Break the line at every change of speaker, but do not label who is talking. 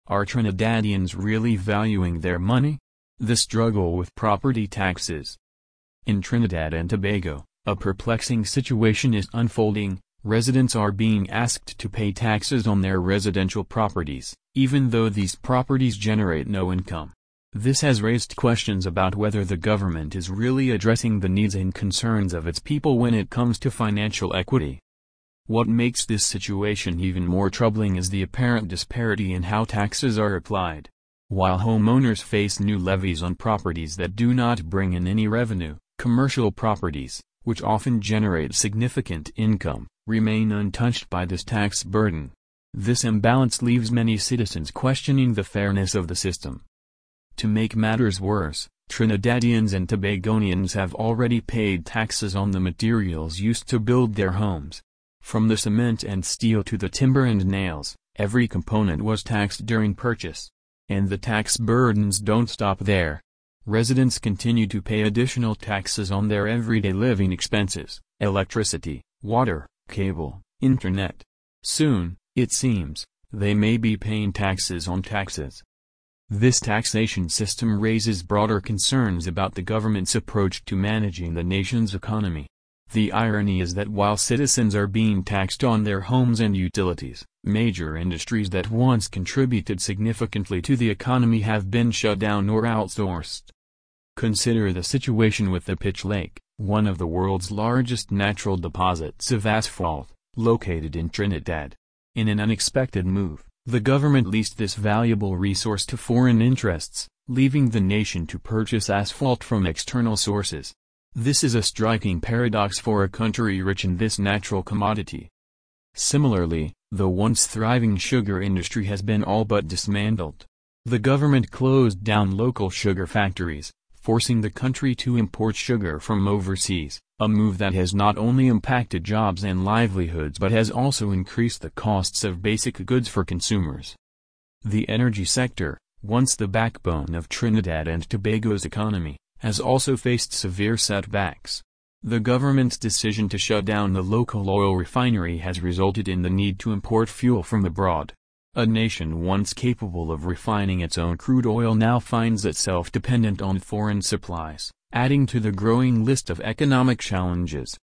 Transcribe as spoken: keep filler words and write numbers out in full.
Are Trinidadians really valuing their money? The struggle with property taxes. In Trinidad and Tobago, a perplexing situation is unfolding. Residents are being asked to pay taxes on their residential properties, even though these properties generate no income. This has raised questions about whether the government is really addressing the needs and concerns of its people when it comes to financial equity. What makes this situation even more troubling is the apparent disparity in how taxes are applied. While homeowners face new levies on properties that do not bring in any revenue, commercial properties, which often generate significant income, remain untouched by this tax burden. This imbalance leaves many citizens questioning the fairness of the system. To make matters worse, Trinidadians and Tobagonians have already paid taxes on the materials used to build their homes. From the cement and steel to the timber and nails, every component was taxed during purchase. And the tax burdens don't stop there. Residents continue to pay additional taxes on their everyday living expenses: electricity, water, cable, internet. Soon, it seems, they may be paying taxes on taxes. This taxation system raises broader concerns about the government's approach to managing the nation's economy. The irony is that while citizens are being taxed on their homes and utilities, major industries that once contributed significantly to the economy have been shut down or outsourced. Consider the situation with the Pitch Lake, one of the world's largest natural deposits of asphalt, located in Trinidad. In an unexpected move, the government leased this valuable resource to foreign interests, leaving the nation to purchase asphalt from external sources. This is a striking paradox for a country rich in this natural commodity. Similarly, the once thriving sugar industry has been all but dismantled. The government closed down local sugar factories, forcing the country to import sugar from overseas, a move that has not only impacted jobs and livelihoods but has also increased the costs of basic goods for consumers. The energy sector, once the backbone of Trinidad and Tobago's economy, has also faced severe setbacks. The government's decision to shut down the local oil refinery has resulted in the need to import fuel from abroad. A nation once capable of refining its own crude oil now finds itself dependent on foreign supplies, adding to the growing list of economic challenges.